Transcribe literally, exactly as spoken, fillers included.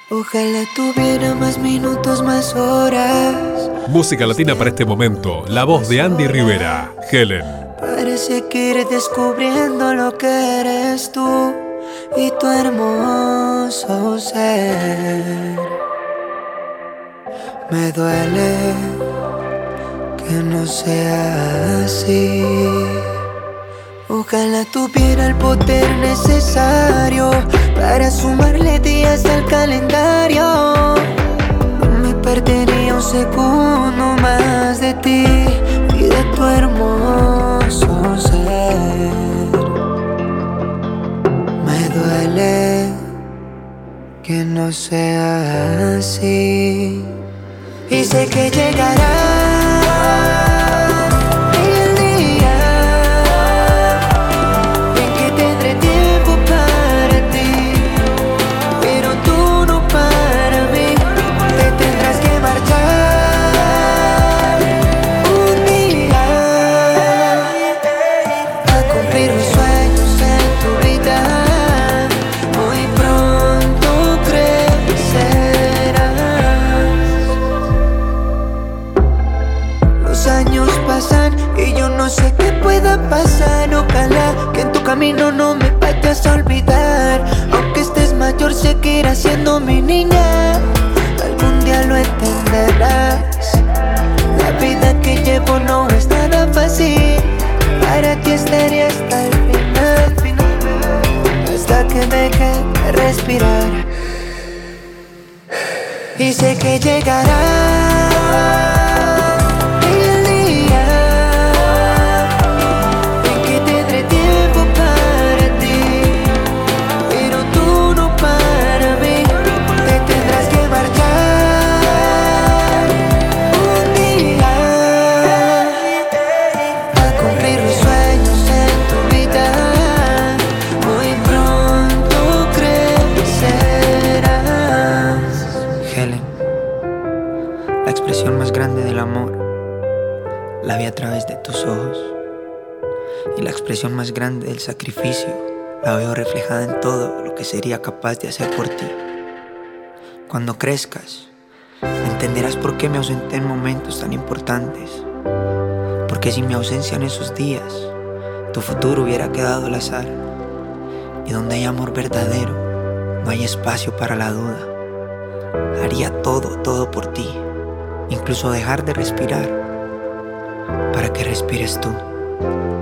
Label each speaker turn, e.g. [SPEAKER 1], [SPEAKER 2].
[SPEAKER 1] Ojalá tuviera más minutos, más horas.
[SPEAKER 2] Música latina para este momento. La voz de Andy Rivera, Helen.
[SPEAKER 1] Parece que iré descubriendo lo que eres tú y tu hermoso ser. Me duele que no sea así. Ojalá tuviera el poder necesario para sumarle días al calendario. No me perdería un segundo más de ti y de tu hermoso ser. Me duele que no sea así. Y sé que llegará pasar. Ojalá que en tu camino no me vayas a olvidar. Aunque estés mayor, seguirás siendo mi niña. Algún día lo entenderás. La vida que llevo no es nada fácil. Para ti estaré hasta el final, hasta que deje de respirar. Y sé que llegará a través de tus ojos, y la expresión más grande del sacrificio la veo reflejada en todo lo que sería capaz de hacer por ti. Cuando crezcas, entenderás por qué me ausenté en momentos tan importantes, porque sin mi ausencia en esos días, tu futuro hubiera quedado al azar, y donde hay amor verdadero, no hay espacio para la duda. Haría todo, todo por ti, incluso dejar de respirar, para que respires tú.